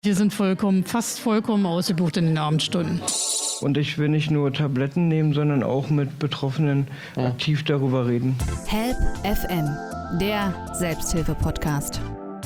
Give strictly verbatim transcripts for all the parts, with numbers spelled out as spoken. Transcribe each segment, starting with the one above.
Wir sind vollkommen, fast vollkommen ausgebucht in den Abendstunden. Und ich will nicht nur Tabletten nehmen, sondern auch mit Betroffenen ja. aktiv darüber reden. Help F M, der Selbsthilfe-Podcast.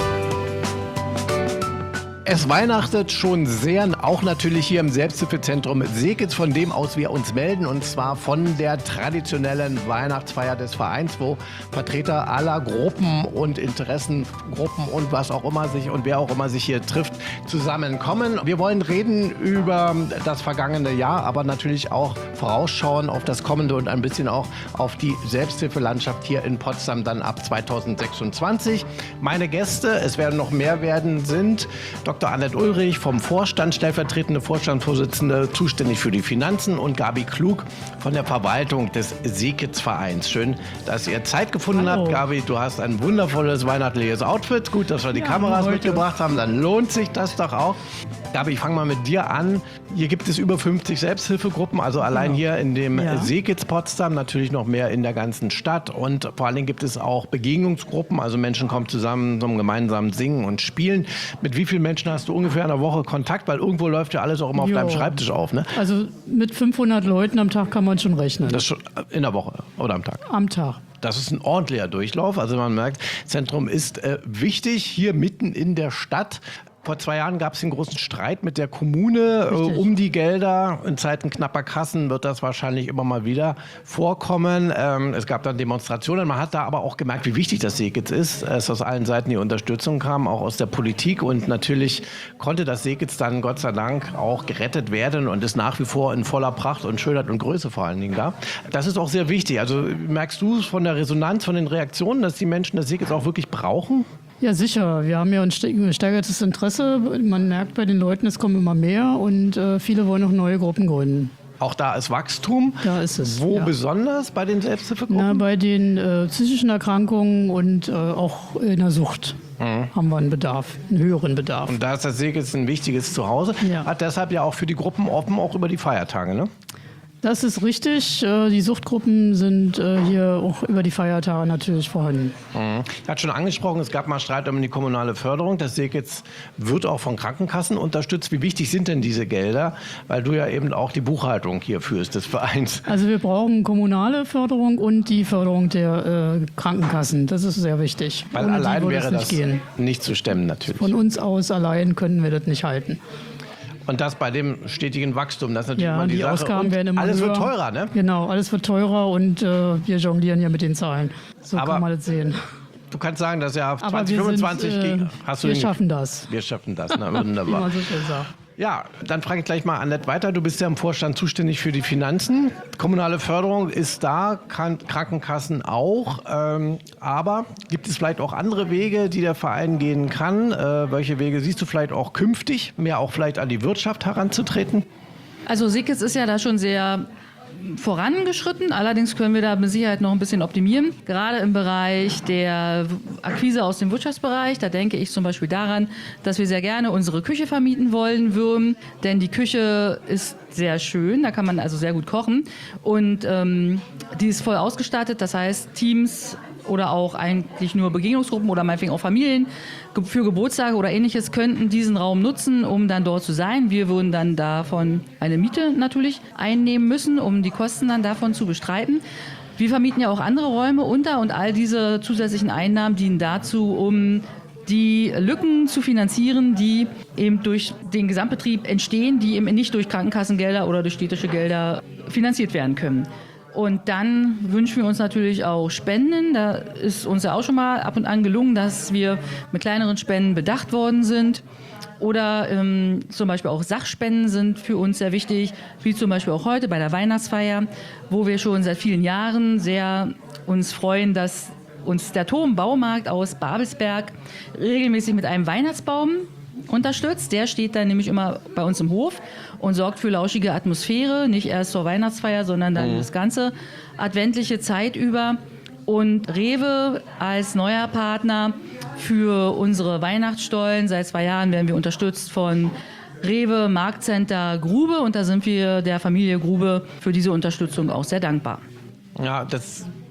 Es weihnachtet schon sehr, auch natürlich hier im Selbsthilfezentrum Seekitz, von dem aus wir uns melden, und zwar von der traditionellen Weihnachtsfeier des Vereins, wo Vertreter aller Gruppen und Interessengruppen und was auch immer sich und wer auch immer sich hier trifft, zusammenkommen. Wir wollen reden über das vergangene Jahr, aber natürlich auch vorausschauen auf das kommende und ein bisschen auch auf die Selbsthilfelandschaft hier in Potsdam dann ab zweitausendsechsundzwanzig. Meine Gäste, es werden noch mehr werden, sind Doktor Annette Ulrich vom Vorstand, stellvertretende Vorstandsvorsitzende, zuständig für die Finanzen, und Gabi Klug von der Verwaltung des Seekitz-Vereins. Schön, dass ihr Zeit gefunden Hallo. habt. Gabi, du hast ein wundervolles weihnachtliches Outfit. Gut, dass wir die ja, Kameras heute. mitgebracht haben, dann lohnt sich das doch auch. Gabi, ich fange mal mit dir an. Hier gibt es über fünfzig Selbsthilfegruppen, also allein genau. hier in dem ja. Seekitz Potsdam, natürlich noch mehr in der ganzen Stadt, und vor allen Dingen gibt es auch Begegnungsgruppen, also Menschen kommen zusammen zum gemeinsamen Singen und Spielen. Mit wie vielen Menschen hast du ungefähr in der Woche Kontakt? Weil irgendwo läuft ja alles auch immer auf jo. deinem Schreibtisch auf, ne? Also mit fünfhundert Leuten am Tag kann man schon rechnen. Das schon in der Woche oder am Tag? Am Tag. Das ist ein ordentlicher Durchlauf, also man merkt, Zentrum ist äh, wichtig, hier mitten in der Stadt. Vor zwei Jahren gab es einen großen Streit mit der Kommune äh, um die Gelder. In Zeiten knapper Kassen wird das wahrscheinlich immer mal wieder vorkommen. Ähm, es gab dann Demonstrationen. Man hat da aber auch gemerkt, wie wichtig das Seekitz ist. Es aus allen Seiten die Unterstützung kam, auch aus der Politik. Und natürlich konnte das Seekitz dann Gott sei Dank auch gerettet werden und ist nach wie vor in voller Pracht und Schönheit und Größe vor allen Dingen da. Das ist auch sehr wichtig. Also merkst du von der Resonanz, von den Reaktionen, dass die Menschen das Seekitz auch wirklich brauchen? Ja, sicher. Wir haben ja ein gesteigertes Interesse. Man merkt bei den Leuten, es kommen immer mehr, und äh, viele wollen auch neue Gruppen gründen. Auch da ist Wachstum. Da ist es. Wo ja. besonders bei den Selbsthilfegruppen? Na, bei den äh, psychischen Erkrankungen und äh, auch in der Sucht. Mhm. Haben wir einen Bedarf, einen höheren Bedarf. Und da ist das Seekitz ein wichtiges Zuhause. Ja. Hat deshalb ja auch für die Gruppen offen, auch über die Feiertage, ne? Das ist richtig. Die Suchtgruppen sind hier auch über die Feiertage natürlich vorhanden. Mhm. Ich hatte schon angesprochen, es gab mal Streit um die kommunale Förderung. Das Seekitz wird auch von Krankenkassen unterstützt. Wie wichtig sind denn diese Gelder? Weil du ja eben auch die Buchhaltung hier führst des Vereins. Also wir brauchen kommunale Förderung und die Förderung der äh, Krankenkassen. Das ist sehr wichtig. Weil Ohne allein wäre das das nicht, nicht zu stemmen natürlich. Von uns aus allein können wir das nicht halten. Und das bei dem stetigen Wachstum, das ist natürlich ja, immer die, die Sache. Ausgaben und werden immer alles höher. wird teurer, ne? Genau, alles wird teurer, und äh, wir jonglieren hier mit den Zahlen. So Aber kann man das sehen. Du kannst sagen, dass ja Aber zwanzig fünfundzwanzig wir, sind, äh, hast du wir den, schaffen das. Wir schaffen das, na, wunderbar. Wie man so schön sagt. Ja, dann frage ich gleich mal Annette weiter. Du bist ja im Vorstand zuständig für die Finanzen. Kommunale Förderung ist da, Krankenkassen auch. Ähm, aber gibt es vielleicht auch andere Wege, die der Verein gehen kann? Äh, welche Wege siehst du vielleicht auch künftig, mehr auch vielleicht an die Wirtschaft heranzutreten? Also Seekitz ist ja da schon sehr vorangeschritten. Allerdings können wir da mit Sicherheit noch ein bisschen optimieren. Gerade im Bereich der Akquise aus dem Wirtschaftsbereich, da denke ich zum Beispiel daran, dass wir sehr gerne unsere Küche vermieten wollen würden, denn die Küche ist sehr schön, da kann man also sehr gut kochen, und ähm, die ist voll ausgestattet, das heißt Teams oder auch eigentlich nur Begegnungsgruppen oder meinetwegen auch Familien für Geburtstage oder Ähnliches könnten diesen Raum nutzen, um dann dort zu sein. Wir würden dann davon eine Miete natürlich einnehmen müssen, um die Kosten dann davon zu bestreiten. Wir vermieten ja auch andere Räume unter, und all diese zusätzlichen Einnahmen dienen dazu, um die Lücken zu finanzieren, die eben durch den Gesamtbetrieb entstehen, die eben nicht durch Krankenkassengelder oder durch städtische Gelder finanziert werden können. Und dann wünschen wir uns natürlich auch Spenden. Da ist uns ja auch schon mal ab und an gelungen, dass wir mit kleineren Spenden bedacht worden sind. Oder ähm, zum Beispiel auch Sachspenden sind für uns sehr wichtig, wie zum Beispiel auch heute bei der Weihnachtsfeier, wo wir schon seit vielen Jahren sehr uns freuen, dass uns der Turm-Baumarkt aus Babelsberg regelmäßig mit einem Weihnachtsbaum unterstützt. Der steht dann nämlich immer bei uns im Hof und sorgt für lauschige Atmosphäre, nicht erst zur Weihnachtsfeier, sondern dann mhm. das ganze adventliche Zeit über. Und Rewe als neuer Partner für unsere Weihnachtsstollen. Seit zwei Jahren werden wir unterstützt von Rewe Marktcenter Grube, und da sind wir der Familie Grube für diese Unterstützung auch sehr dankbar. Ja, das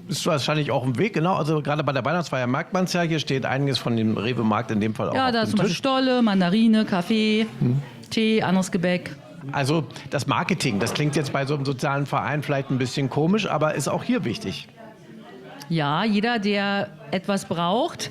ist wahrscheinlich auch im Weg, genau. Also gerade bei der Weihnachtsfeier merkt man es ja. Hier steht einiges von dem Rewe-Markt in dem Fall auch Ja, auf da dem ist zum Beispiel Tisch. Stolle, Mandarine, Kaffee, hm. Tee, anderes Gebäck. Also das Marketing, das klingt jetzt bei so einem sozialen Verein vielleicht ein bisschen komisch, aber ist auch hier wichtig. Ja, jeder, der etwas braucht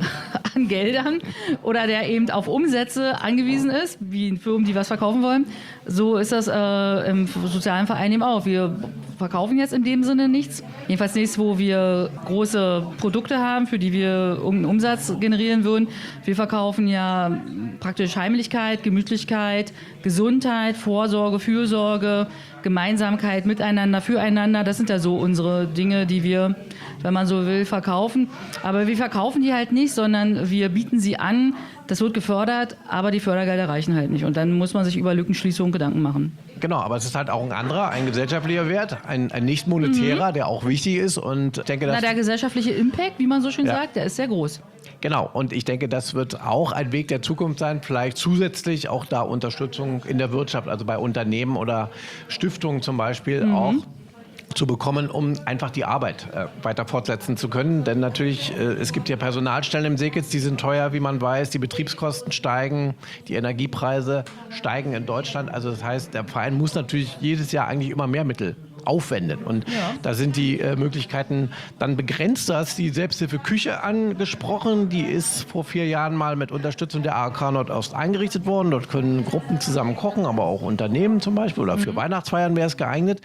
an Geldern oder der eben auf Umsätze angewiesen ist, wie Firmen, die was verkaufen wollen, so ist das äh, im sozialen Verein eben auch. Wir verkaufen jetzt in dem Sinne nichts. Jedenfalls nichts, wo wir große Produkte haben, für die wir irgendeinen Umsatz generieren würden. Wir verkaufen ja praktisch Heimlichkeit, Gemütlichkeit, Gesundheit, Vorsorge, Fürsorge, Gemeinsamkeit, Miteinander, Füreinander. Das sind ja so unsere Dinge, die wir, wenn man so will, verkaufen. Aber wir verkaufen die halt nicht, sondern wir bieten sie an. Das wird gefördert, aber die Fördergelder reichen halt nicht. Und dann muss man sich über Lückenschließung Gedanken machen. Genau, aber es ist halt auch ein anderer, ein gesellschaftlicher Wert, ein, ein nicht monetärer, mhm. der auch wichtig ist. Und ich denke, dass Na, der gesellschaftliche Impact, wie man so schön ja. sagt, der ist sehr groß. Genau, und ich denke, das wird auch ein Weg der Zukunft sein, vielleicht zusätzlich auch da Unterstützung in der Wirtschaft, also bei Unternehmen oder Stiftungen zum Beispiel mhm. auch zu bekommen, um einfach die Arbeit äh, weiter fortsetzen zu können. Denn natürlich, äh, es gibt ja Personalstellen im Seekitz, die sind teuer, wie man weiß, die Betriebskosten steigen, die Energiepreise steigen in Deutschland. Also das heißt, der Verein muss natürlich jedes Jahr eigentlich immer mehr Mittel aufwenden. Und ja. da sind die äh, Möglichkeiten dann begrenzt. Du hast die Selbsthilfeküche angesprochen. Die ist vor vier Jahren mal mit Unterstützung der A H K Nordost eingerichtet worden. Dort können Gruppen zusammen kochen, aber auch Unternehmen zum Beispiel oder für mhm. Weihnachtsfeiern wäre es geeignet.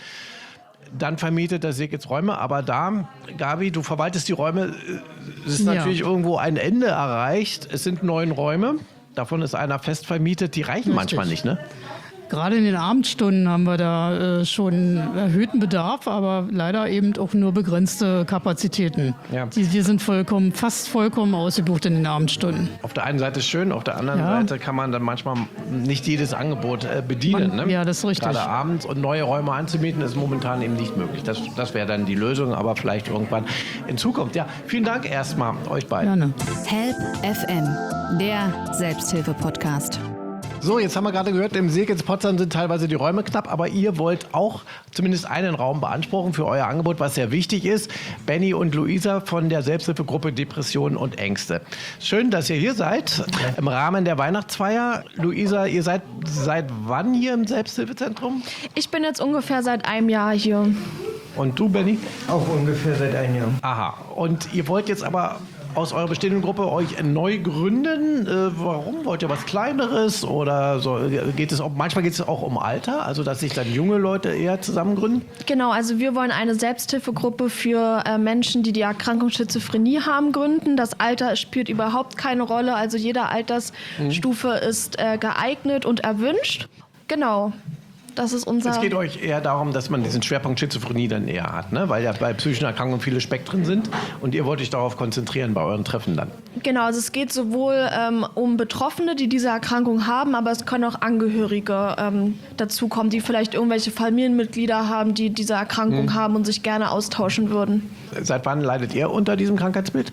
Dann vermietet der Seekitz Räume, aber da, Gabi, du verwaltest die Räume, es ist ja. natürlich irgendwo ein Ende erreicht. Es sind neun Räume, davon ist einer fest vermietet, die reichen Richtig. manchmal nicht, ne? Gerade in den Abendstunden haben wir da äh, schon erhöhten Bedarf, aber leider eben auch nur begrenzte Kapazitäten. Ja. Die, die sind vollkommen, fast vollkommen ausgebucht in den Abendstunden. Auf der einen Seite ist schön, auf der anderen ja. Seite kann man dann manchmal nicht jedes Angebot äh, bedienen. Man, ne? Ja, das ist richtig. Gerade abends und neue Räume anzumieten ist momentan eben nicht möglich. Das, das wäre dann die Lösung, aber vielleicht irgendwann in Zukunft. Ja, vielen Dank erstmal euch beiden. Gerne. Help F M, der Selbsthilfe-Podcast. So, jetzt haben wir gerade gehört, im Seekitz Potsdam sind teilweise die Räume knapp, aber ihr wollt auch zumindest einen Raum beanspruchen für euer Angebot, was sehr wichtig ist. Benny und Luisa von der Selbsthilfegruppe Depressionen und Ängste. Schön, dass ihr hier seid im Rahmen der Weihnachtsfeier. Luisa, ihr seid seit wann hier im Selbsthilfezentrum? Ich bin jetzt ungefähr seit einem Jahr hier. Und du, Benny? Auch ungefähr seit einem Jahr. Aha. Und ihr wollt jetzt aber aus eurer bestehenden Gruppe euch neu gründen. Äh, warum? Wollt ihr was Kleineres? Oder so? Geht es auch, manchmal geht es auch um Alter, also dass sich dann junge Leute eher zusammen gründen? Genau, also wir wollen eine Selbsthilfegruppe für äh, Menschen, die die Erkrankung Schizophrenie haben, gründen. Das Alter spielt überhaupt keine Rolle, also jede Altersstufe mhm. ist äh, geeignet und erwünscht. Genau. Das ist unser es geht euch eher darum, dass man diesen Schwerpunkt Schizophrenie dann eher hat, ne? Weil ja bei psychischen Erkrankungen viele Spektren sind und ihr wollt euch darauf konzentrieren bei euren Treffen dann. Genau, also es geht sowohl ähm, um Betroffene, die diese Erkrankung haben, aber es können auch Angehörige ähm, dazukommen, die vielleicht irgendwelche Familienmitglieder haben, die diese Erkrankung hm. haben und sich gerne austauschen würden. Seit wann leidet ihr unter diesem Krankheitsbild?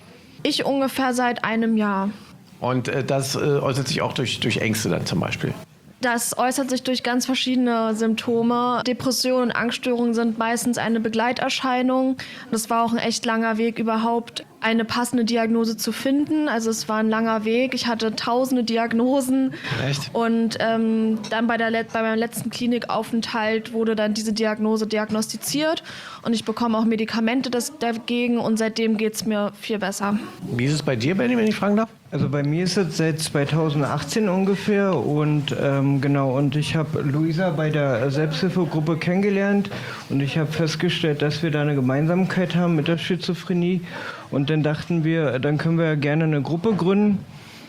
Ich ungefähr seit einem Jahr. Und äh, das äh, äußert sich auch durch, durch Ängste dann zum Beispiel? Das äußert sich durch ganz verschiedene Symptome. Depressionen und Angststörungen sind meistens eine Begleiterscheinung. Das war auch ein echt langer Weg, überhaupt eine passende Diagnose zu finden. Also es war ein langer Weg. Ich hatte tausende Diagnosen. Echt? Und ähm, dann bei, der, bei meinem letzten Klinikaufenthalt wurde dann diese Diagnose diagnostiziert. Und ich bekomme auch Medikamente das, dagegen. Und seitdem geht es mir viel besser. Wie ist es bei dir, Benny, wenn ich fragen darf? Also bei mir ist es seit zweitausendachtzehn ungefähr und ähm, genau, und ich habe Luisa bei der Selbsthilfegruppe kennengelernt und ich habe festgestellt, dass wir da eine Gemeinsamkeit haben mit der Schizophrenie und dann dachten wir, dann können wir ja gerne eine Gruppe gründen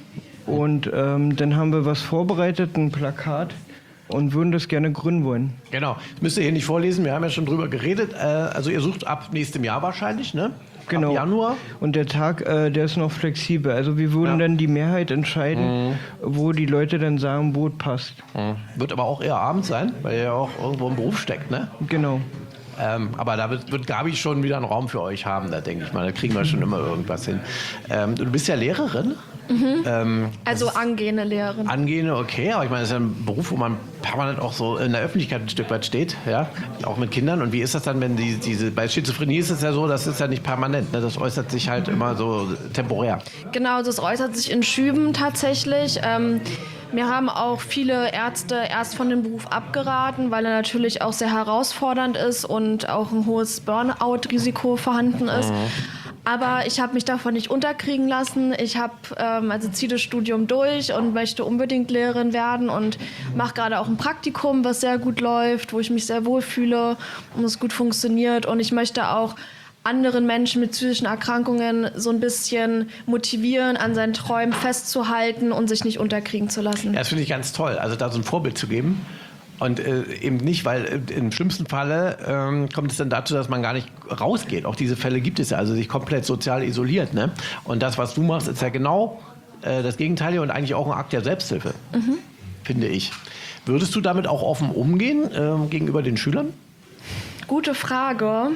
und ähm, dann haben wir was vorbereitet, ein Plakat. Und würden das gerne gründen wollen. Genau, das müsst ihr hier nicht vorlesen, wir haben ja schon drüber geredet. Äh, also ihr sucht ab nächstem Jahr wahrscheinlich, ne? Genau. Ab Januar. Und der Tag, äh, der ist noch flexibel. Also wir würden ja. dann die Mehrheit entscheiden, mhm. wo die Leute dann sagen, wo es passt. Mhm. Wird aber auch eher abends sein, weil ihr ja auch irgendwo im Beruf steckt, ne? Genau. Ähm, aber da wird, wird Gabi schon wieder einen Raum für euch haben, da denke ich mal. Da kriegen wir schon immer irgendwas hin. Ähm, du bist ja Lehrerin. Mhm. Ähm, also angehende Lehrerin. Angehende, okay, aber ich meine, das ist ja ein Beruf, wo man permanent auch so in der Öffentlichkeit ein Stück weit steht, ja, auch mit Kindern. Und wie ist das dann, wenn die, diese, bei Schizophrenie ist es ja so, das ist ja nicht permanent, ne? Das äußert sich halt immer so temporär. Genau, das äußert sich in Schüben tatsächlich. Ähm, mir haben auch viele Ärzte erst von dem Beruf abgeraten, weil er natürlich auch sehr herausfordernd ist und auch ein hohes Burnout-Risiko vorhanden ist. Mhm. Aber ich habe mich davon nicht unterkriegen lassen. Ich habe ähm, also ziehe das Studium durch und möchte unbedingt Lehrerin werden und mache gerade auch ein Praktikum, was sehr gut läuft, wo ich mich sehr wohlfühle und es gut funktioniert. Und ich möchte auch anderen Menschen mit psychischen Erkrankungen so ein bisschen motivieren, an seinen Träumen festzuhalten und sich nicht unterkriegen zu lassen. Das finde ich ganz toll, also da so ein Vorbild zu geben. Und äh, eben nicht, weil äh, im schlimmsten Falle ähm, kommt es dann dazu, dass man gar nicht rausgeht. Auch diese Fälle gibt es ja, also sich komplett sozial isoliert. Ne? Und das, was du machst, ist ja genau äh, das Gegenteil und eigentlich auch ein Akt der Selbsthilfe, mhm. finde ich. Würdest du damit auch offen umgehen äh, gegenüber den Schülern? Gute Frage.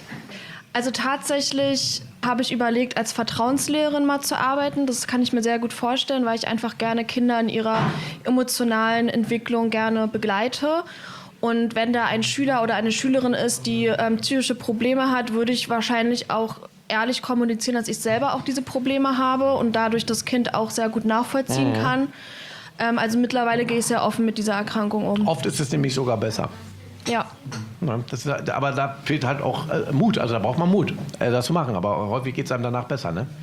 Also tatsächlich habe ich überlegt, als Vertrauenslehrerin mal zu arbeiten. Das kann ich mir sehr gut vorstellen, weil ich einfach gerne Kinder in ihrer emotionalen Entwicklung gerne begleite. Und wenn da ein Schüler oder eine Schülerin ist, die ähm, psychische Probleme hat, würde ich wahrscheinlich auch ehrlich kommunizieren, dass ich selber auch diese Probleme habe und dadurch das Kind auch sehr gut nachvollziehen mhm. kann. Ähm, also mittlerweile gehe ich sehr offen mit dieser Erkrankung um. Oft ist es nämlich sogar besser. Ja. Das ist, aber da fehlt halt auch äh, Mut, also da braucht man Mut, äh, das zu machen. Aber häufig geht es einem danach besser, ne?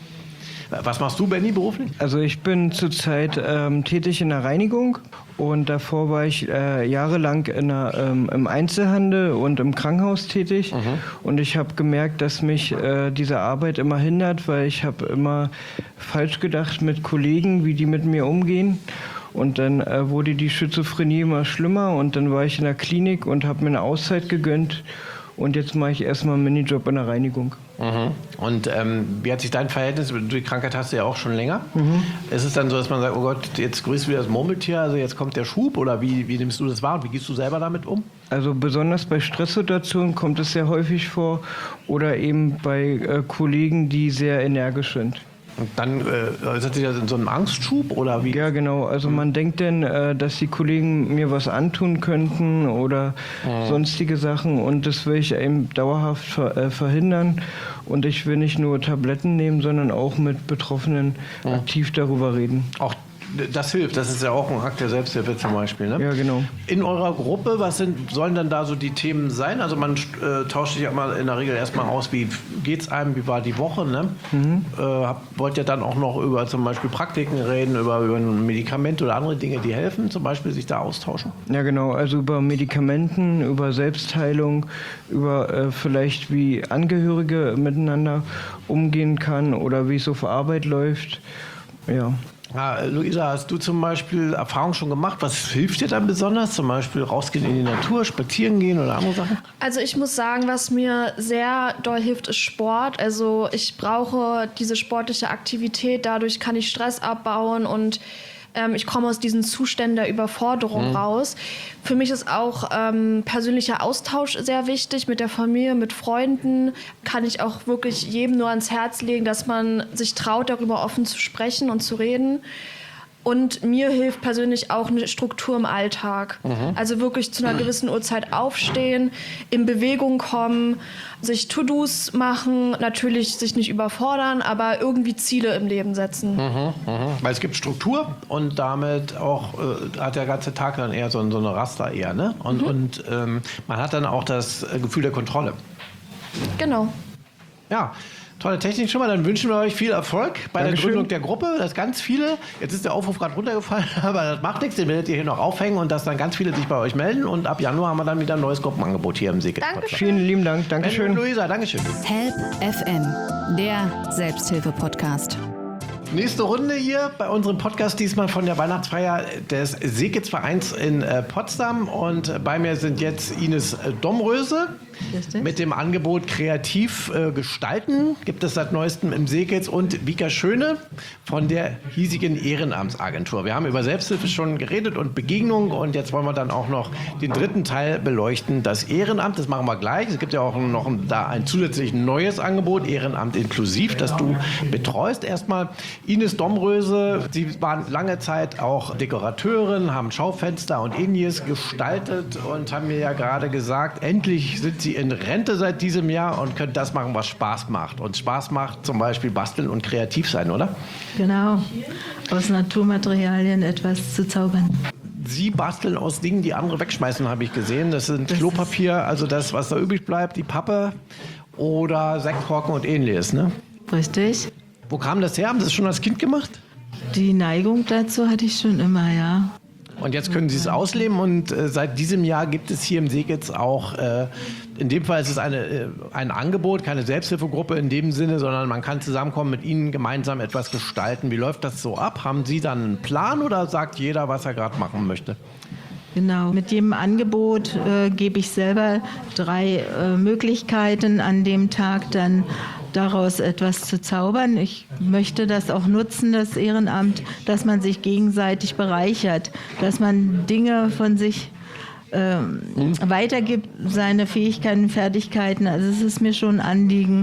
Was machst du, Benni, beruflich? Also ich bin zurzeit ähm, tätig in der Reinigung und davor war ich äh, jahrelang in der, ähm, im Einzelhandel und im Krankenhaus tätig. Mhm. Und ich habe gemerkt, dass mich äh, diese Arbeit immer hindert, weil ich habe immer falsch gedacht mit Kollegen, wie die mit mir umgehen. Und dann äh, wurde die Schizophrenie immer schlimmer und dann war ich in der Klinik und habe mir eine Auszeit gegönnt. Und jetzt mache ich erstmal einen Minijob in der Reinigung. Mhm. Und ähm, wie hat sich dein Verhältnis, die Krankheit hast du ja auch schon länger. Mhm. Ist es dann so, dass man sagt, oh Gott, jetzt grüßt wieder das Murmeltier, also jetzt kommt der Schub? Oder wie, wie nimmst du das wahr? Wie gehst du selber damit um? Also besonders bei Stresssituationen kommt es sehr häufig vor. Oder eben bei äh, Kollegen, die sehr energisch sind. Und dann äh, ist das in so einem Angstschub oder wie? Ja, genau. Also man denkt dann, äh, dass die Kollegen mir was antun könnten oder mhm. sonstige Sachen und das will ich eben dauerhaft ver äh, verhindern. Und ich will nicht nur Tabletten nehmen, sondern auch mit Betroffenen mhm. aktiv darüber reden. Auch das hilft, das ist ja auch ein Akt der Selbsthilfe zum Beispiel. Ne? Ja, genau. In eurer Gruppe, was sind, sollen dann da so die Themen sein? Also man äh, tauscht sich ja immer in der Regel erstmal aus, wie geht's einem, wie war die Woche, ne? Mhm. Äh, habt, wollt ihr dann auch noch über zum Beispiel Praktiken reden, über, über ein Medikament oder andere Dinge, die helfen, zum Beispiel sich da austauschen? Ja, genau, also über Medikamenten, über Selbstheilung, über äh, vielleicht wie Angehörige miteinander umgehen kann oder wie es auf Arbeit läuft, ja. Ja, Luisa, hast du zum Beispiel Erfahrungen schon gemacht? Was hilft dir dann besonders? Zum Beispiel rausgehen in die Natur, spazieren gehen oder andere Sachen? Also ich muss sagen, was mir sehr doll hilft, ist Sport. Also ich brauche diese sportliche Aktivität, dadurch kann ich Stress abbauen und ähm, ich komme aus diesen Zuständen der Überforderung mhm. raus. Für mich ist auch ähm, persönlicher Austausch sehr wichtig mit der Familie, mit Freunden. Kann ich auch wirklich jedem nur ans Herz legen, dass man sich traut, darüber offen zu sprechen und zu reden. Und mir hilft persönlich auch eine Struktur im Alltag. Mhm. Also wirklich zu einer gewissen Uhrzeit aufstehen, in Bewegung kommen, sich To-Dos machen, natürlich sich nicht überfordern, aber irgendwie Ziele im Leben setzen. Mhm, mh. Weil es gibt Struktur und damit auch äh, hat der ganze Tag dann eher so, so eine Raster eher, ne? Und, mhm. und ähm, man hat dann auch das Gefühl der Kontrolle. Genau. Ja. Tolle Technik schon mal, dann wünschen wir euch viel Erfolg bei Dankeschön. Der Gründung der Gruppe. Das ganz viele, jetzt ist der Aufruf gerade runtergefallen, aber das macht nichts, den werdet ihr hier noch aufhängen und dass dann ganz viele sich bei euch melden und ab Januar haben wir dann wieder ein neues Gruppenangebot hier im Seekit. Vielen lieben Dank, Dankeschön. Luisa, Dankeschön. Help F M, der Selbsthilfe-Podcast. Nächste Runde hier bei unserem Podcast, diesmal von der Weihnachtsfeier des Seekitz-Vereins in äh, Potsdam. Und bei mir sind jetzt Ines Domröse mit dem Angebot Kreativ äh, gestalten. Gibt es seit neuestem im Seekitz. Und Vika Schöne von der hiesigen Ehrenamtsagentur. Wir haben über Selbsthilfe schon geredet und Begegnung. Und jetzt wollen wir dann auch noch den dritten Teil beleuchten, das Ehrenamt. Das machen wir gleich. Es gibt ja auch noch ein, da ein zusätzlich neues Angebot, Ehrenamt inklusiv, das du betreust. Erstmal Ines Domröse, Sie waren lange Zeit auch Dekorateurin, haben Schaufenster und Ähnliches gestaltet und haben mir ja gerade gesagt, endlich sind Sie in Rente seit diesem Jahr und können das machen, was Spaß macht. Und Spaß macht zum Beispiel basteln und kreativ sein, oder? Genau, aus Naturmaterialien etwas zu zaubern. Sie basteln aus Dingen, die andere wegschmeißen, habe ich gesehen. Das sind das Klopapier, also das, was da übrig bleibt, die Pappe oder Sektkorken und Ähnliches, ne? Richtig. Wo kam das her? Haben Sie das schon als Kind gemacht? Die Neigung dazu hatte ich schon immer, ja. Und jetzt können Sie es ausleben und äh, seit diesem Jahr gibt es hier im Seekitz auch, äh, in dem Fall ist es eine, äh, ein Angebot, keine Selbsthilfegruppe in dem Sinne, sondern man kann zusammenkommen, mit Ihnen gemeinsam etwas gestalten. Wie läuft das so ab? Haben Sie dann einen Plan oder sagt jeder, was er gerade machen möchte? Genau, mit jedem Angebot äh, gebe ich selber drei äh, Möglichkeiten an dem Tag dann daraus etwas zu zaubern. Ich möchte das auch nutzen, das Ehrenamt, dass man sich gegenseitig bereichert, dass man Dinge von sich ähm, mhm. weitergibt, seine Fähigkeiten, Fertigkeiten. Also es ist mir schon ein Anliegen,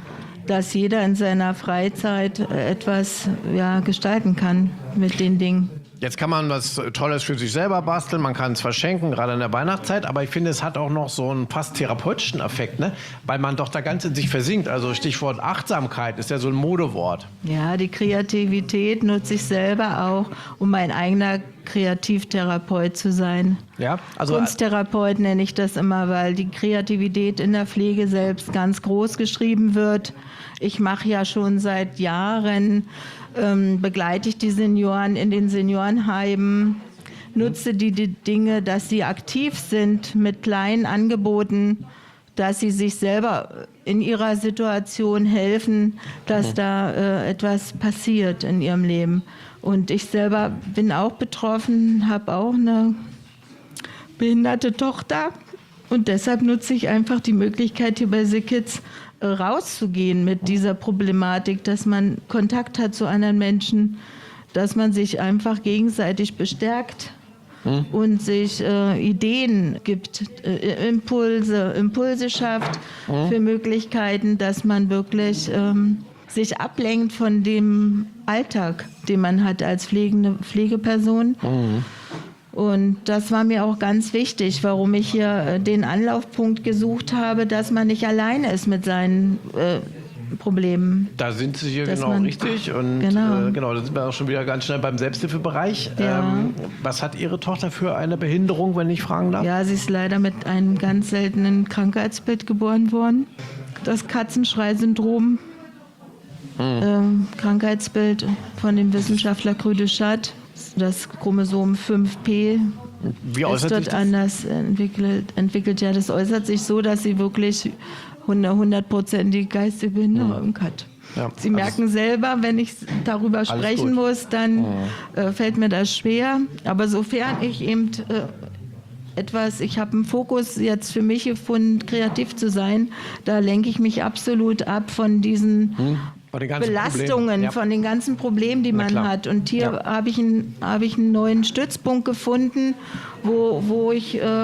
dass jeder in seiner Freizeit etwas ja, gestalten kann mit den Dingen. Jetzt kann man was Tolles für sich selber basteln, man kann es verschenken, gerade in der Weihnachtszeit, aber ich finde, es hat auch noch so einen fast therapeutischen Effekt, ne? Weil man doch da ganz in sich versinkt. Also Stichwort Achtsamkeit ist ja so ein Modewort. Ja, die Kreativität nutze ich selber auch, um mein eigener Kreativtherapeut zu sein. Ja, also Kunsttherapeut nenne ich das immer, weil die Kreativität in der Pflege selbst ganz groß geschrieben wird. Ich mache ja schon seit Jahren Ähm, begleite ich die Senioren in den Seniorenheimen, nutze die, die Dinge, dass sie aktiv sind mit kleinen Angeboten, dass sie sich selber in ihrer Situation helfen, dass da äh, etwas passiert in ihrem Leben. Und ich selber bin auch betroffen, habe auch eine behinderte Tochter und deshalb nutze ich einfach die Möglichkeit hier bei Seekitz rauszugehen mit dieser Problematik, dass man Kontakt hat zu anderen Menschen, dass man sich einfach gegenseitig bestärkt hm. und sich äh, Ideen gibt, äh, Impulse, Impulse schafft hm. für Möglichkeiten, dass man wirklich ähm, sich ablenkt von dem Alltag, den man hat als pflegende Pflegeperson. Hm. Und das war mir auch ganz wichtig, warum ich hier den Anlaufpunkt gesucht habe, dass man nicht alleine ist mit seinen äh, Problemen. Da sind Sie hier genau richtig. Und genau. Äh, genau, da sind wir auch schon wieder ganz schnell beim Selbsthilfebereich. Ja. Ähm, was hat Ihre Tochter für eine Behinderung, wenn ich fragen darf? Ja, sie ist leider mit einem ganz seltenen Krankheitsbild geboren worden. Das Katzenschrei-Syndrom. Hm. Ähm, Krankheitsbild von dem Wissenschaftler Krüdeschat. Das Chromosom fünf p Wie ist äußert dort sich das? anders entwickelt, entwickelt. Ja, das äußert sich so, dass sie wirklich eine hundertprozentige geistige Behinderung ja. hat. Ja, sie merken also selber, wenn ich darüber sprechen gut. muss, dann ja. äh, fällt mir das schwer. Aber sofern ich eben äh, etwas, ich habe einen Fokus jetzt für mich gefunden, kreativ zu sein, da lenke ich mich absolut ab von diesen hm. Von den Belastungen, ja. von den ganzen Problemen, die man hat. Und hier ja. habe ich, ein, hab ich einen neuen Stützpunkt gefunden, wo, wo ich äh,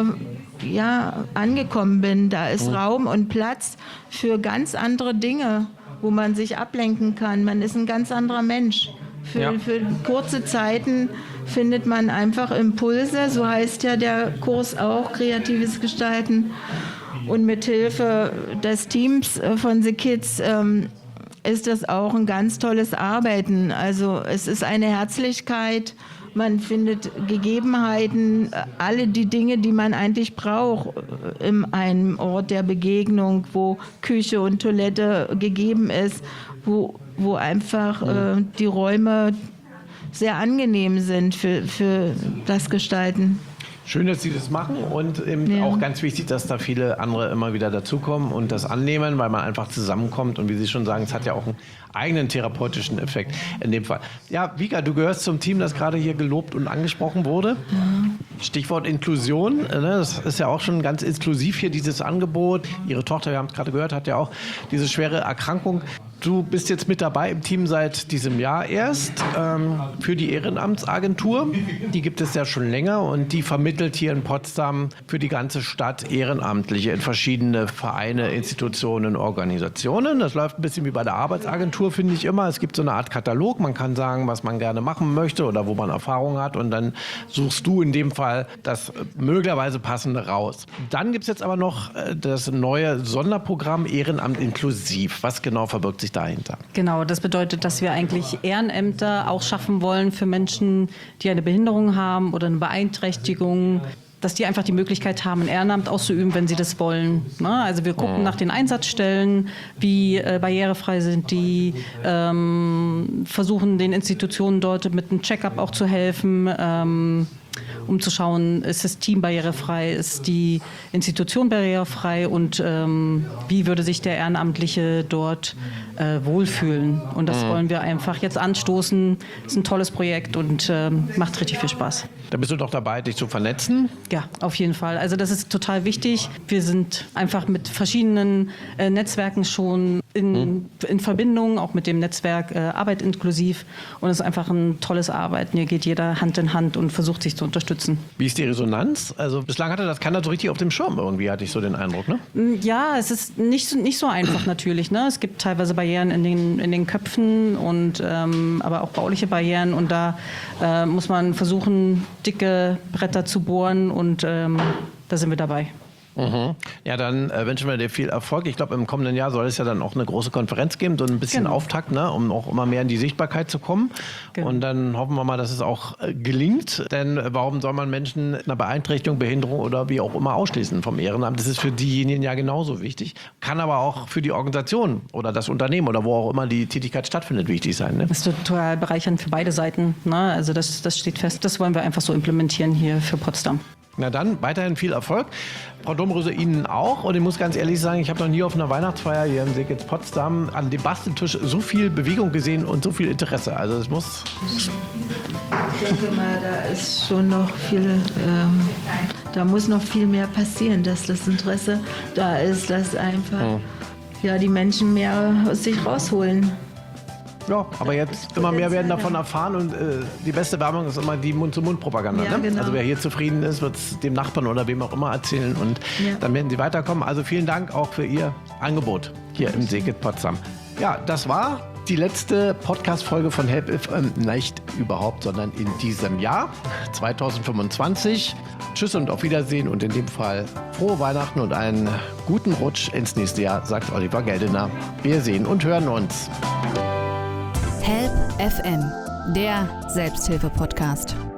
ja, angekommen bin. Da ist mhm. Raum und Platz für ganz andere Dinge, wo man sich ablenken kann. Man ist ein ganz anderer Mensch. Für, ja. für kurze Zeiten findet man einfach Impulse, so heißt ja der Kurs auch, kreatives Gestalten. Und mit Hilfe des Teams von Seekitz ähm, ist das auch ein ganz tolles Arbeiten. Also es ist eine Herzlichkeit, man findet Gegebenheiten, alle die Dinge, die man eigentlich braucht in einem Ort der Begegnung, wo Küche und Toilette gegeben ist, wo, wo einfach äh, die Räume sehr angenehm sind für, für das Gestalten. Schön, dass Sie das machen und eben Ja. auch ganz wichtig, dass da viele andere immer wieder dazukommen und das annehmen, weil man einfach zusammenkommt und wie Sie schon sagen, es hat ja auch einen eigenen therapeutischen Effekt in dem Fall. Ja, Vika, du gehörst zum Team, das gerade hier gelobt und angesprochen wurde. Mhm. Stichwort Inklusion, ne? Das ist ja auch schon ganz inklusiv hier, dieses Angebot. Ihre Tochter, wir haben es gerade gehört, hat ja auch diese schwere Erkrankung. Du bist jetzt mit dabei im Team seit diesem Jahr erst ähm, für die Ehrenamtsagentur. Die gibt es ja schon länger und die vermittelt hier in Potsdam für die ganze Stadt Ehrenamtliche in verschiedene Vereine, Institutionen, Organisationen. Das läuft ein bisschen wie bei der Arbeitsagentur, finde ich immer. Es gibt so eine Art Katalog. Man kann sagen, was man gerne machen möchte oder wo man Erfahrung hat und dann suchst du in dem Fall das möglicherweise Passende raus. Dann gibt es jetzt aber noch das neue Sonderprogramm Ehrenamt inklusiv. Was genau verbirgt sich dahinter? Genau, das bedeutet, dass wir eigentlich Ehrenämter auch schaffen wollen für Menschen, die eine Behinderung haben oder eine Beeinträchtigung, dass die einfach die Möglichkeit haben, ein Ehrenamt auszuüben, wenn sie das wollen. Also wir gucken nach den Einsatzstellen, wie äh, barrierefrei sind die, ähm, versuchen den Institutionen dort mit einem Check-up auch zu helfen, ähm, um zu schauen, ist das Team barrierefrei, ist die Institution barrierefrei und ähm, wie würde sich der Ehrenamtliche dort äh, wohlfühlen. Und das mhm. wollen wir einfach jetzt anstoßen. Das ist ein tolles Projekt und ähm, macht richtig viel Spaß. Da bist du doch dabei, dich zu vernetzen? Ja, auf jeden Fall. Also das ist total wichtig. Wir sind einfach mit verschiedenen äh, Netzwerken schon in, mhm. in Verbindung, auch mit dem Netzwerk äh, Arbeit inklusiv. Und es ist einfach ein tolles Arbeiten. Hier geht jeder Hand in Hand und versucht sich zu unterstützen. Wie ist die Resonanz? Also bislang hatte das keiner so richtig auf dem Schirm irgendwie, hatte ich so den Eindruck, ne? Ja, es ist nicht, nicht so einfach natürlich. Ne? Es gibt teilweise Barrieren in den, in den Köpfen, und, ähm, aber auch bauliche Barrieren. Und da äh, muss man versuchen, dicke Bretter zu bohren, und ähm, da sind wir dabei. Mhm. Ja, dann äh, wünschen wir dir viel Erfolg. Ich glaube, im kommenden Jahr soll es ja dann auch eine große Konferenz geben, so ein bisschen genau. Auftakt, ne, um auch immer mehr in die Sichtbarkeit zu kommen. Genau. Und dann hoffen wir mal, dass es auch äh, gelingt. Denn äh, warum soll man Menschen mit einer Beeinträchtigung, Behinderung oder wie auch immer ausschließen vom Ehrenamt? Das ist für diejenigen ja genauso wichtig. Kann aber auch für die Organisation oder das Unternehmen oder wo auch immer die Tätigkeit stattfindet wichtig sein. Ne? Das ist total bereichernd für beide Seiten. Ne? Also das, das steht fest. Das wollen wir einfach so implementieren hier für Potsdam. Na dann, weiterhin viel Erfolg. Frau Domröse, Ihnen auch. Und ich muss ganz ehrlich sagen, ich habe noch nie auf einer Weihnachtsfeier hier im Seekitz Potsdam an dem Basteltisch so viel Bewegung gesehen und so viel Interesse. Also es muss... Ich denke mal, da ist schon noch viel, ähm, da muss noch viel mehr passieren, dass das Interesse da ist, dass einfach hm. ja, die Menschen mehr aus sich rausholen. Ja, aber jetzt immer mehr werden davon erfahren, und äh, die beste Werbung ist immer die Mund-zu-Mund-Propaganda. Ja, ne? genau. Also wer hier zufrieden ist, wird es dem Nachbarn oder wem auch immer erzählen, und ja. dann werden sie weiterkommen. Also vielen Dank auch für Ihr Angebot hier im Seekitz Potsdam. Ja, das war die letzte Podcast-Folge von Help F M, nicht überhaupt, sondern in diesem Jahr zwanzig fünfundzwanzig. Tschüss und auf Wiedersehen, und in dem Fall frohe Weihnachten und einen guten Rutsch ins nächste Jahr, sagt Oliver Geldener. Wir sehen und hören uns. Help F M, der Selbsthilfe-Podcast.